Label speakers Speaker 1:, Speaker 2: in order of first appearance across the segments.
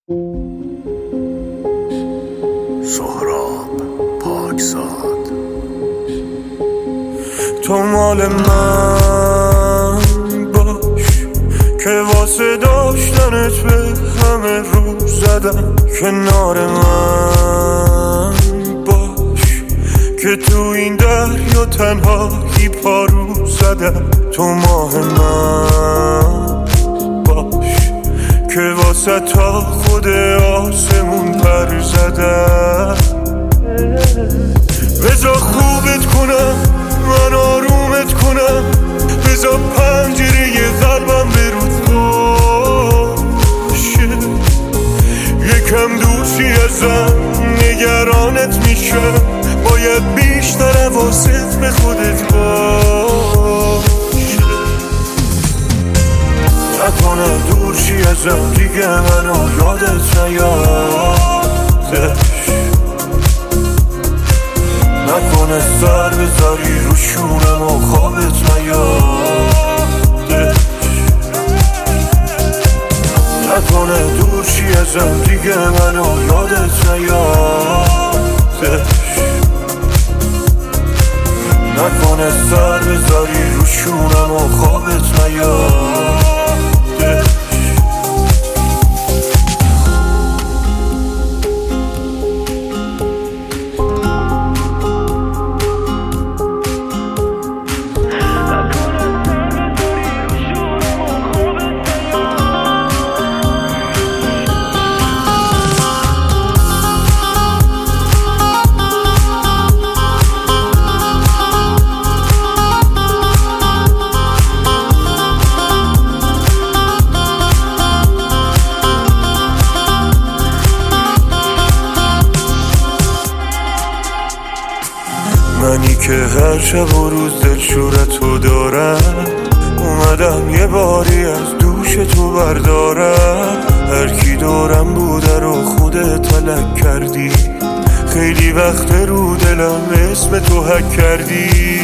Speaker 1: سهراب پاکزاد.
Speaker 2: تو مال من باش که واسه داشتنت به همه رو زدم. کنار من باش که تو این دریا تنهایی پارو زدم. تو ماه من باش که واسه تا خود آسمون پر زدم. بذار خوبت کنم، من آرومت کنم، بذار پنجره قلبم برود باشه. یکم دوستی ازم نگرانت میشم، باید بیشتر حواست به خودت باشه. نکنه دورشی ازم دیگه منو یادت نیادش. نکنه سر بذاری رو شونم و خوابت نیادش. نکنه دورشی ازم دیگه منو یادت نیادش. نکنه سر بذاری رو شونم و خوابت نیادش. منی که هر شب و روز دلشورتو دارم، اومدم یه باری از دوش تو بردارم. هر کی دارم بوده رو خودت تلک کردی، خیلی وقت رو دلم اسم تو حک کردی.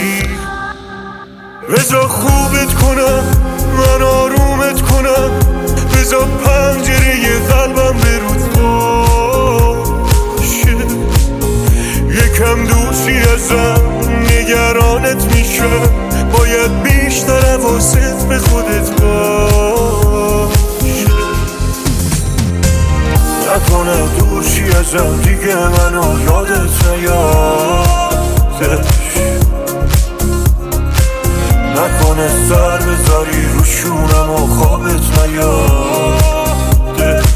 Speaker 2: بذار خوبت کنم، من آرومت کنم، بذار پنجره قلبم برود باشه. یکم دوستی ازم نگرانت میشم، باید بیشتر حواست به خودت باشه. نکنه دورشی ازم دیگه منو یادت نیادش. نکنه سر بذاری رو شونم و خوابت نیادش.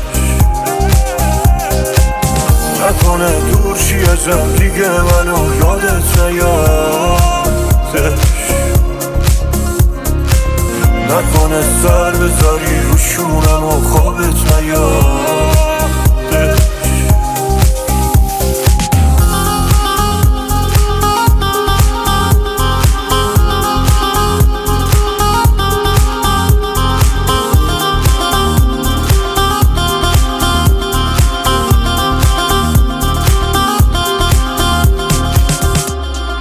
Speaker 2: نکنه دورشی ازم دیگه منو یادت نیادش. نکنه سر بذاری رو شونم و خوابت نیادش.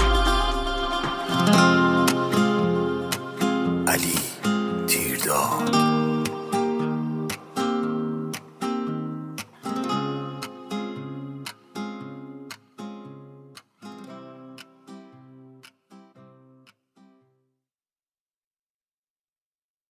Speaker 1: علی تیرداد.